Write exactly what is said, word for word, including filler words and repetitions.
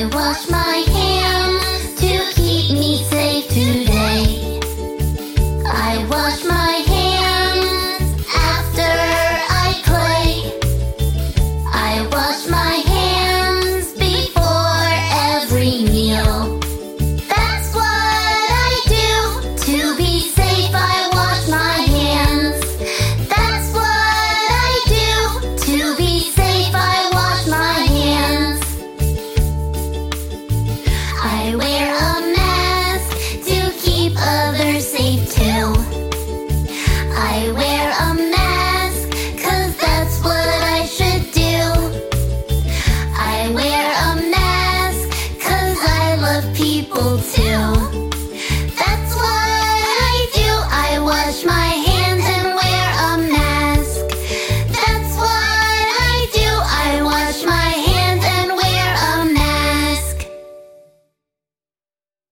I wash my hands to keep me safe today. I wash my hands after I play. I wash my hands before every meal. That's what I do to be safe. I wash my hands. That's what I do to be safe. I